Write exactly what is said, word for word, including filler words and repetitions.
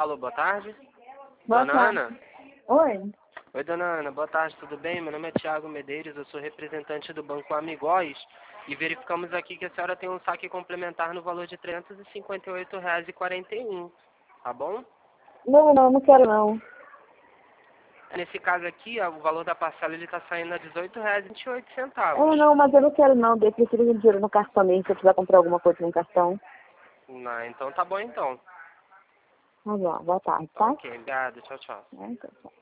Alô, boa tarde. Boa Dona tarde. Ana? Oi. Oi, dona Ana, boa tarde, tudo bem? Meu nome é Thiago Medeiros, eu sou representante do Banco Amigóis e verificamos aqui que a senhora tem um saque complementar no valor de trezentos e cinquenta e oito reais e quarenta e um, tá bom? Não, não, não quero não. Nesse caso aqui, ó, o valor da parcela ele está saindo a dezoito reais e vinte e oito É, centavos. não, mas eu não quero não. Eu prefiro de dinheiro no cartão mesmo, se eu quiser comprar alguma coisa no cartão. Não, então tá bom então. Tá bom, boa tarde, tá? Ok, obrigado, tchau, tchau. É, então, tchau.